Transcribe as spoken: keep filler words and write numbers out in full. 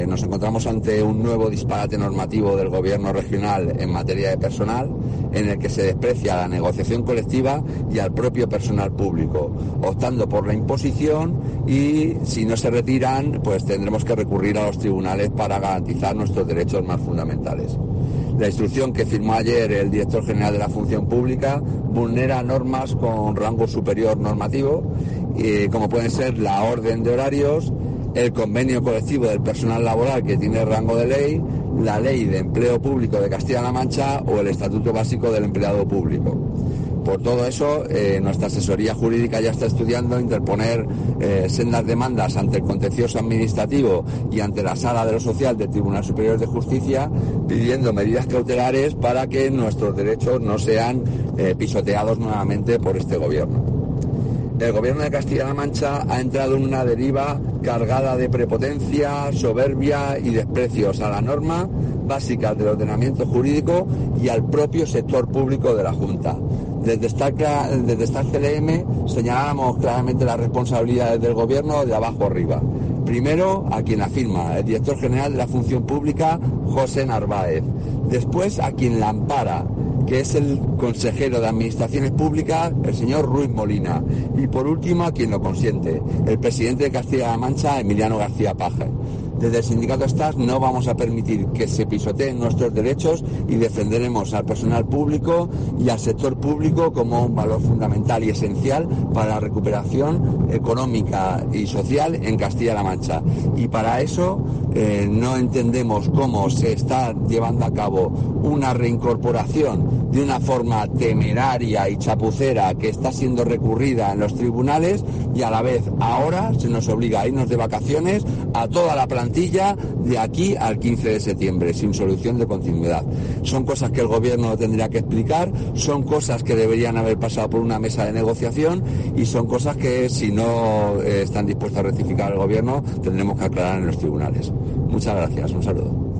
Nos encontramos ante un nuevo disparate normativo del gobierno regional en materia de personal, en el que se desprecia la negociación colectiva y al propio personal público, optando por la imposición, y si no se retiran, pues tendremos que recurrir a los tribunales para garantizar nuestros derechos más fundamentales. La instrucción que firmó ayer el director general de la Función Pública vulnera normas con rango superior normativo, eh, como pueden ser la orden de horarios, el convenio colectivo del personal laboral, que tiene rango de ley, la ley de empleo público de Castilla-La Mancha o el estatuto básico del empleado público. Por todo eso, eh, nuestra asesoría jurídica ya está estudiando interponer eh, sendas demandas ante el contencioso administrativo y ante la Sala de lo Social del Tribunal Superior de Justicia, pidiendo medidas cautelares para que nuestros derechos no sean eh, pisoteados nuevamente por este gobierno. El gobierno de Castilla-La Mancha ha entrado en una deriva cargada de prepotencia, soberbia y desprecios a la norma básica del ordenamiento jurídico y al propio sector público de la Junta. Desde esta, desde esta C L M señalamos claramente las responsabilidades del gobierno de abajo arriba. Primero, a quien la firma, el director general de la Función Pública, José Narváez. Después, a quien la ampara, que es el consejero de Administraciones Públicas, el señor Ruiz Molina. Y por último, a quien lo consiente, el presidente de Castilla-La Mancha, Emiliano García Paje. Desde el sindicato S T A S no vamos a permitir que se pisoteen nuestros derechos y defenderemos al personal público y al sector público como un valor fundamental y esencial para la recuperación económica y social en Castilla-La Mancha. Y para eso eh, no entendemos cómo se está llevando a cabo una reincorporación de una forma temeraria y chapucera que está siendo recurrida en los tribunales, y a la vez ahora se nos obliga a irnos de vacaciones a toda la plantilla de aquí al quince de septiembre, sin solución de continuidad. Son cosas que el gobierno tendría que explicar, son cosas que deberían haber pasado por una mesa de negociación, y son cosas que, si no eh, están dispuestos a rectificar el gobierno, tendremos que aclarar en los tribunales. Muchas gracias, un saludo.